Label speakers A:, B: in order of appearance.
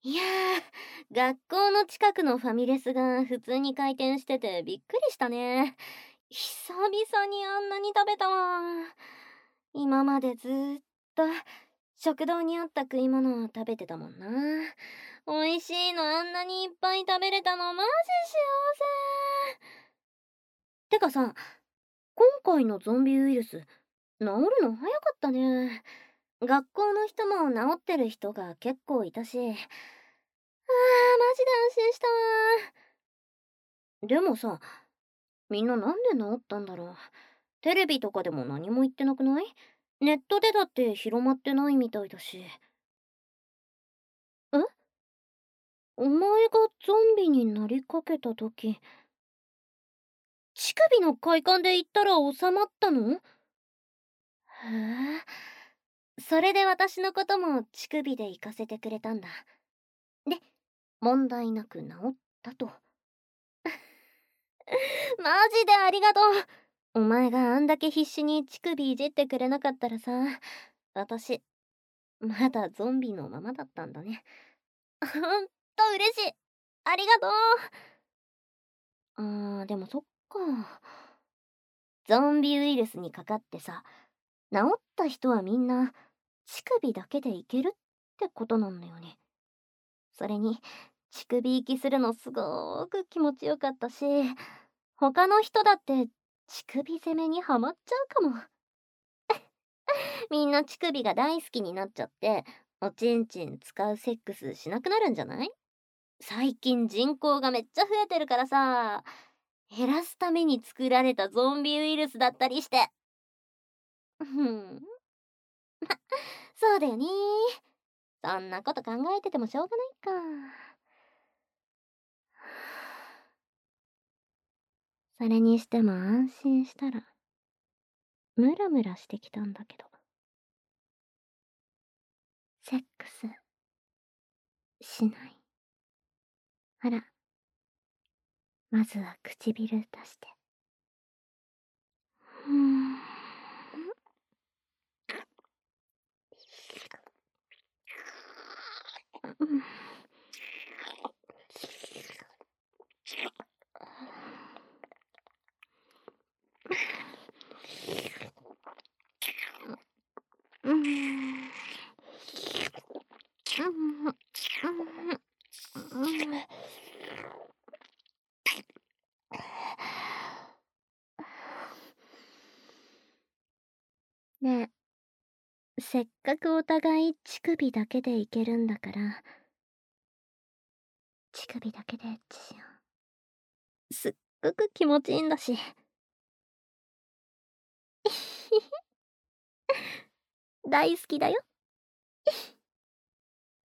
A: いや学校の近くのファミレスが普通に開店しててびっくりしたね。久々にあんなに食べたわ。今までずーっと食堂にあった食い物を食べてたもんな。美味しいのあんなにいっぱい食べれたのマジ幸せ。てかさ、今回のゾンビウイルス、治るの早かったね。学校の人も治ってる人が結構いたし、マジで安心したわ。でもさ、みんななんで治ったんだろう。テレビとかでも何も言ってなくない？ネットでだって広まってないみたいだし。え？お前がゾンビになりかけた時、乳首の快感で言ったら収まったの？へえ。それで私のことも乳首で行かせてくれたんだ。で、問題なく治ったと。マジでありがとう。お前があんだけ必死に乳首いじってくれなかったらさ、私、まだゾンビのままだったんだね。ほんと嬉しい。ありがとう。でもそっか。ゾンビウイルスにかかってさ、治った人はみんな乳首だけでいけるってことなんだよね。それに、乳首息するのすごーく気持ちよかったし、他の人だって乳首攻めにはまっちゃうかも。みんな乳首が大好きになっちゃって、おちんちん使うセックスしなくなるんじゃない？最近人口がめっちゃ増えてるからさ、減らすために作られたゾンビウイルスだったりして。そうだよね。そんなこと考えててもしょうがないか。それにしても安心したら、ムラムラしてきたんだけど。セックス、しない。ほら、まずは唇出して。うーん。うん。ねえ、せっかくお互い乳首だけでいけるんだから、乳首だけでエッチしよう。すっごく気持ちいいんだし。大好きだよ。